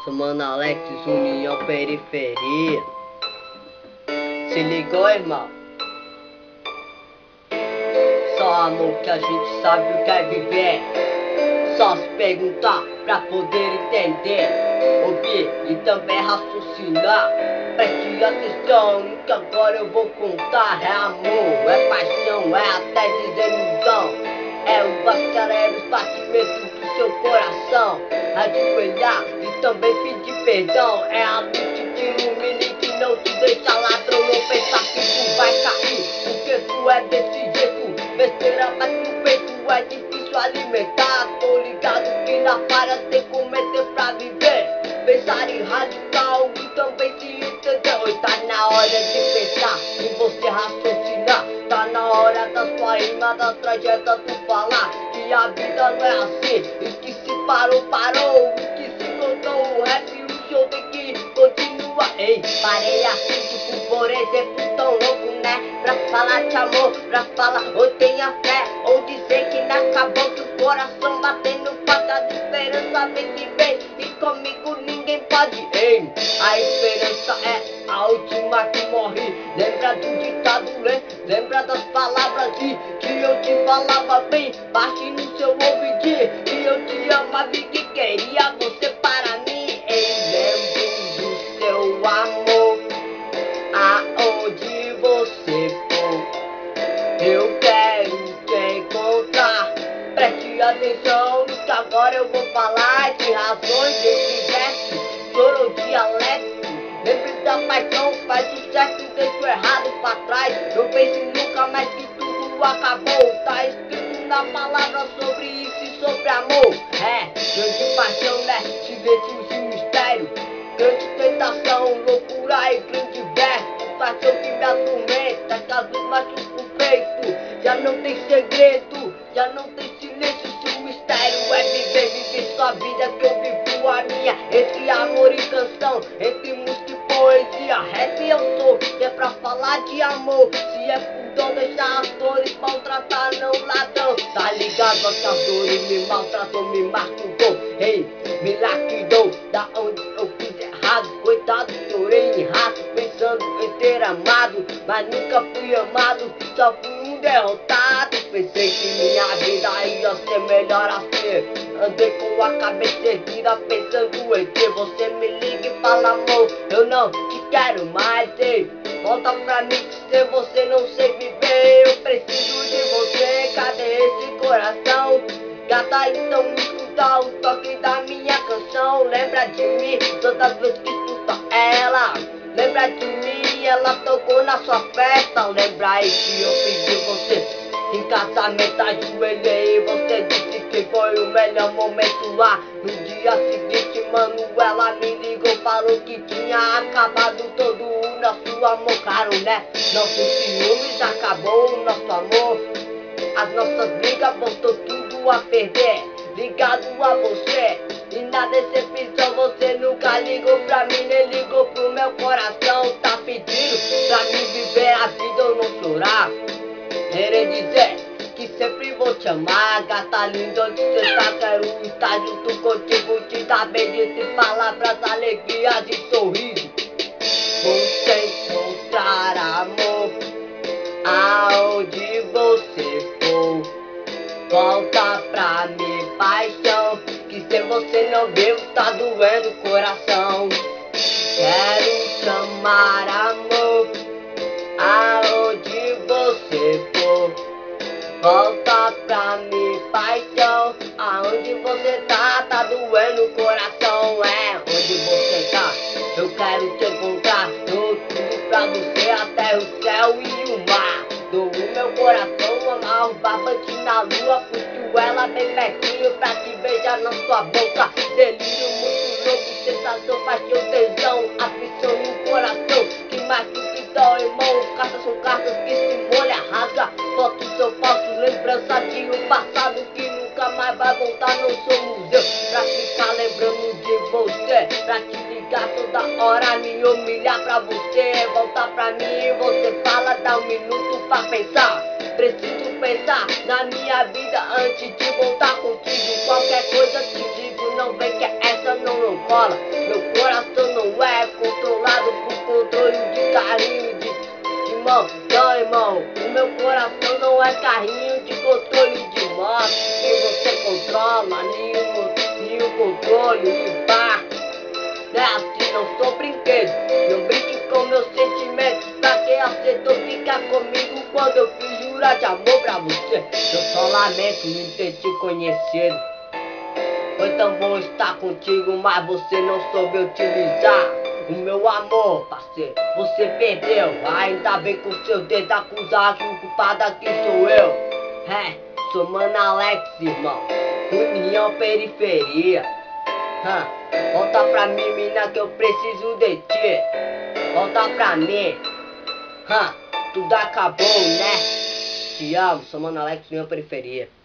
Sou Mano Alex, União Periferia. Se ligou, irmão? Só amor que a gente sabe o que é viver. Só se perguntar pra poder entender, ouvir e também raciocinar. Preste atenção no que agora eu vou contar. É amor, é paixão, é até desilusão. É o acelera os batimentos do seu coração. Ajoelhar e também pedir perdão. É a luz que te ilumina e que não te deixa ladrão. Não pensar que tu vai cair, porque tu é desse jeito. Besteira bate no peito, é difícil alimentar. Tô ligado que na falha tem que cometer pra viver. Pensar em radical e também se entender. Oi, tá na hora de pensar e você raciocinar. Tá na hora da sua rima, da trajetória tu falar que a vida não é assim e que se parou, parou. E que se contou o rap, o show tem que continuar. Ei, parei assim, tipo, por exemplo, tão louco, né? Pra falar de amor, pra falar, ou tenha fé, ou dizer que não acabou, que o coração batendo faca de esperança vem que vem. E comigo ninguém pode. Ei, a esperança é a última que morre. Lembra do ditado, né? Lembra das palavras que eu te falava bem. Bate no seu ouvidinho que eu te amava e que queria você para mim. Ei, lembro do seu amor, aonde você for, eu quero te encontrar. Preste atenção no que agora eu vou falar. De razões desse verso, choro dialético. Lembre da paixão, faz o certo e deixa o errado pra trás. Não pense nunca mais que tudo acabou. Tá escrito na palavra sobre isso e sobre amor. É, grande paixão, né? Silêncio e mistério. Grande tentação, loucura e grande verso. Paixão que me atormenta, caso machuca o peito. Já não tem segredo, já não tem silêncio. Se o mistério é viver sua vida que eu vivo a minha. Entre amor e canção, entre música e poesia. Rap eu sou, que é pra falar de amor. Se é por dor, deixar as dores, maltratar não ladrão. Tá ligado que as dores me maltratou, me machucou. Ei, me lapidou, da onde eu fiz errado. Coitado, chorei em rato, pensando em ter amado, mas nunca fui amado, só fui um derrotado. Pensei que minha vida ia ser melhor assim. Andei com a cabeça erguida pensando em que você me liga e fala amor, eu não te quero mais. Ei, volta pra mim que sem você não sei viver. Eu preciso de você, cadê esse coração? Gata, então escuta o toque da minha canção. Lembra de mim todas as vezes que escuta ela. Lembra de mim, ela tocou na sua festa. Lembra aí que eu pedi você em casamento, ajoelhei. Você disse que foi o melhor momento lá. No dia seguinte, mano, ela me ligou, falou que tinha acabado todo o nosso amor, caro, né? Nossos ciúmes acabou o nosso amor. As nossas brigas botou tudo a perder. Ligado a você, e na decepção você nunca ligou pra mim, nem ligou pro meu coração. Tá pedindo pra mim viver a vida ou não chorar. Querer dizer que sempre vou te amar. Gata linda, onde você tá? Quero estar junto contigo, te dar beijos e palavras, alegrias e sorriso. Você encontrar amor aonde você for. Volta pra mim, paixão, que se você não viu tá doendo o coração. Quero chamar amor aonde você for. Volta pra mim, paixão, aonde você tá doendo o coração. É, onde você tá, eu quero te encontrar. Dou tudo pra você, até o céu e o mar. Dou o meu coração, amarro barbante na lua. Puxo ela bem pertinho pra te beijar na sua boca. Delírio muito louco, sensação, paixão, tesão. Aflição no coração, que machuca e dói, irmão. Cartas são cartas que se molha, rasga. Fotos são falsos, lembranças de um passado que nunca mais vai voltar. Não sou museu pra ficar lembrando de você, pra te ligar toda hora, me humilhar pra você. Voltar pra mim, você fala, dá um minuto pra pensar. Preciso pensar na minha vida antes de voltar contigo. Qualquer coisa te digo, não vem que essa não rola. Meu demônio e pá. Não é assim, não sou brinquedo. Não brinque com meus sentimentos. Pra quem aceitou ficar comigo quando eu fiz jurar de amor pra você. Eu só lamento não ter te conhecido. Foi tão bom estar contigo, mas você não soube utilizar o meu amor, parceiro. Você perdeu, ainda bem com seu dedo acusado, que o culpado aqui sou eu. Sou Mano Alex, irmão. União Periferia. Volta pra mim, mina, que eu preciso de ti. Volta pra mim. Tudo acabou, né? Te amo, sou Mano Alex, União Periferia.